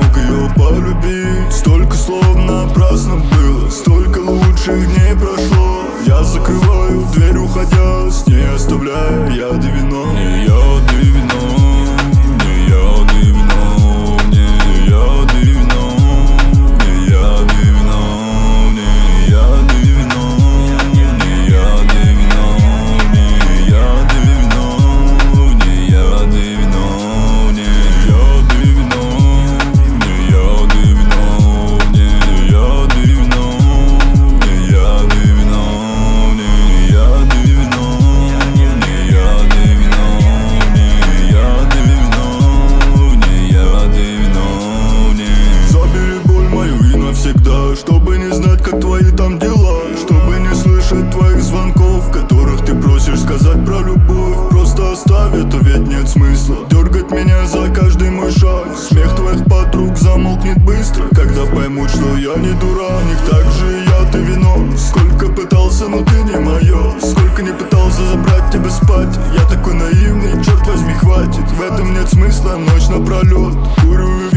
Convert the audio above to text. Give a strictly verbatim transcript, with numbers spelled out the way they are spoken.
смог ее полюбить. Столько слов напрасно было, столько лучших дней прошло. Я закрываю дверь, уходя, с ней оставляя яд и вино. Не яд и вино, не яд и вино, не яд и вино, не яд и вино, не яд и вино, не яд и вино, не яд и вино, не яд и вино, не яд и вино, не яд и вино, не яд и вино, не яд и вино, не яд и вино, не яд и вино, не яд и вино, не яд и вино, не. Забери боль мою и навсегда, чтобы не знать, как твои там дела, чтобы не слышать твоих звонков, в которых ты просишь сказать про любовь. Просто оставь это, ведь нет смысла дергать меня за каждый мой шаг. Смех твоих подруг замолкнет быстро, когда поймут, что я не дурак. У них так же яд и вино. Сколько пытался, но ты не мое. Сколько не пытался забрать тебя спать. Я такой наивный, черт возьми, хватит. В этом нет смысла, ночь напролет курю и